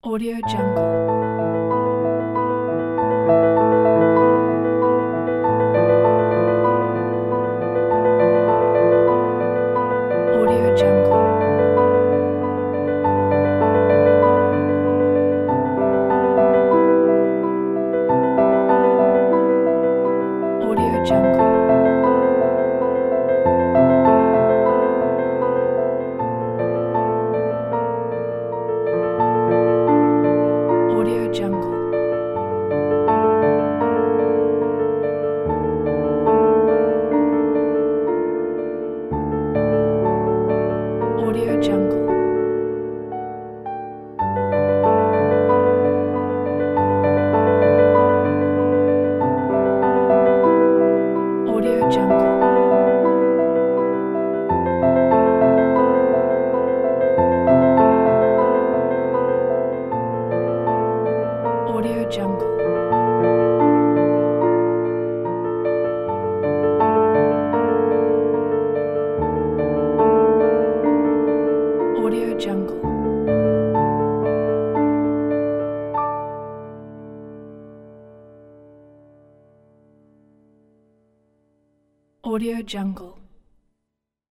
Audio Jungle. Audio Jungle. Audio Jungle. Audio Jungle. Audio Jungle. Audio Jungle. Audio Jungle. Audio Jungle. Audio Jungle.